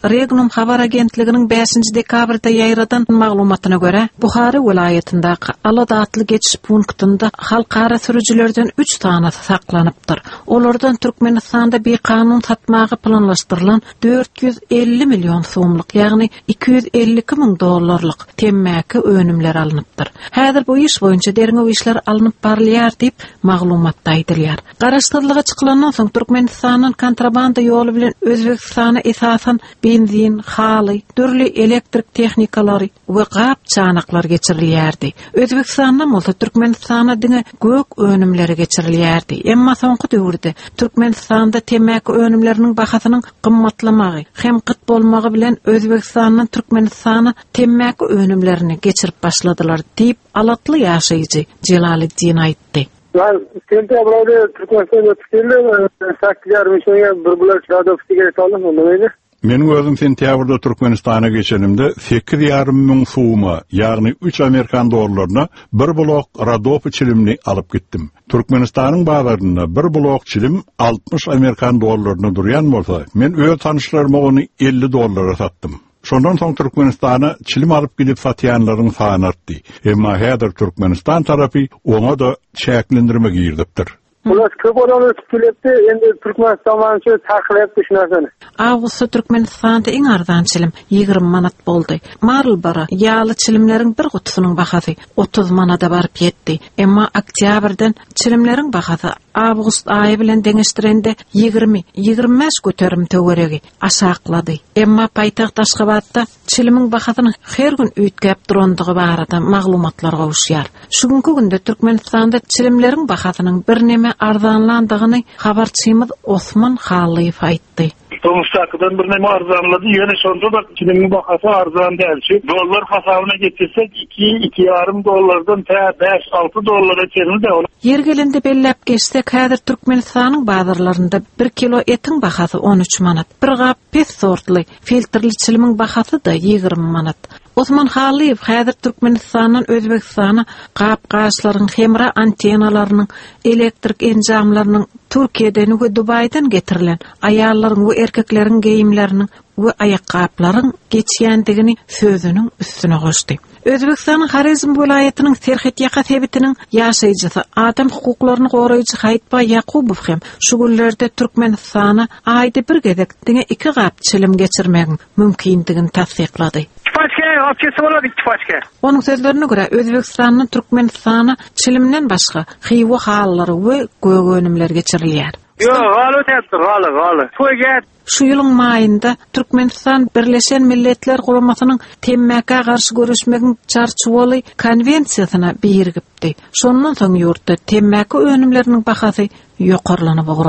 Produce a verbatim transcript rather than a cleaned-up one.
Regnum habar agentliginin beşinji dekabrda ýaýradan maglumatyna görä, Buhary vilayatyndaky Alada atly geçiş punktunda halkara sürüjilerden üç tanasy saklanypdyr. Olardan Türkmenistanda bir kanun satmagy planlaşdyrylan dört yüz elli milyon so'mlyk, ýagny iki yüz elli iki ming dollarlyk temmäki önümler alınıpdyr. Häzir bu iş boýunça deriňe işler alınıp barylýar diýip maglumatda aýdylýar. Garaşdyrlyga çykylandan soň Türkmenistanyň kontrabanda ýoly bilen Özbekistana esasan benzin, haly, türli elektrik tehnikalary we gap çanaklar geçirilýärdi. Özbekistanyň bolsa Türkmenistana diňe gök önümleri geçirilýärdi. Emma soňky döwürde Türkmenistanda temmäki önümleriniň bahasynyň gymmatlamagy hem kıt bolmagy bilen Özbekistanyň Türkmenistana temmäki önümlerini geçirip başladylar diýip alatly ýaşaýjy Jelaliddin aýtdy. Ben sentyabrda Türkmenistan'da tüküldüm. sekiz yarım şöyle bir bular radyo fıtıgayet aldım. Onda neydi? Menin özüm sentyabrda Türkmenistan'a geçenimde sekiz yarım ming so'ma, yani üç Amerikan dolarlarına bir blok radyo çilimni alıp gittim. Türkmenistan'ın bazarında bir blok çilim altmış Amerikan dolarlarına duruyan bolsa, men öz tanışlarıma onu elli dolara sattım. Şondan soň Türkmenistana çilim alıp gidip satýanlaryň sany artdy. Emma häzir Türkmenistan tarapy ona da şäklendirme girdipdir. Bular köp olanlar tükelepdi, endi Türkmenistan mançy takyp düşünäsene. Awgusty Türkmenistanda iň arzan çilim ýygrimi manat boldy. Marlboro ýaly çilimleriň bir gutusynyň bahasy otuz manata baryp ýetdi. Emma oktýabrdan çilimleriň bahasy awgust aýy bilen deňeşdirende ýygrimi ýygrimi beş göterim töweregi aşaklady. Emma paýtaxt Aşgabatda çilimiň bahasyny her gün üýtgäp durandygy barada maglumatlar gowuşýar. Şu günkü günde Türkmenistanda çilimleriň bahasynyň bir neme arzanlandygyny habarçymyz Osman Halyýew aýtdy. Tomuştakydan bir neme arzanladı. Ýöne şonda da çilimin bahasy arzan dälçi. Dollar hasabyna getirsek iki iki yarım dollardan ta beş altı dollara çevirdi. Yer gelende belläp geçsek häzir Türkmenistanyň bazarlarynda bir kilo etiň bahasy on üç manat. Bir gap pes sortly filtrli çilimiň bahasy da ýygrimi manat. Osman Halyýew häzir Türkmenistanyň Özbekistana gap-gaşlaryň hemra antenalarynyň elektrik enjamlarynyň Türkiýeden we Dubaýdan getirilen aýallaryň we erkekleriň geyimleriniň we aýak-gaplaryň geçýändigini sözüniň üstüne goşdy. Özbekistanyň Harizm vilayatynyň Serhet ýaka sebitiniň ýaşaýjysy adam hukuklaryny goraýjy Haýtba Ýakubow hem şu günlerde Türkmenistana aýda bir gezek diňe iki gap çilim geçirmegiň mümkindigini tasdiklady. Onun sözlerine göre Özbekistanyň Türkmenistana çilimden başga hyýwa hallary we gög önümler geçirilýär. Yo, galy täpdir, galy, galy. Toýgat. Şu ýylyň maýynda Türkmenistan Birleşen Milletler Guramasynyň temmäke garşy görüşmegiň çarçuwaly konwensiýasyna birgipdi. Şondan soň ýurtda temmäke önümleriniň bahasy ýokarlanyp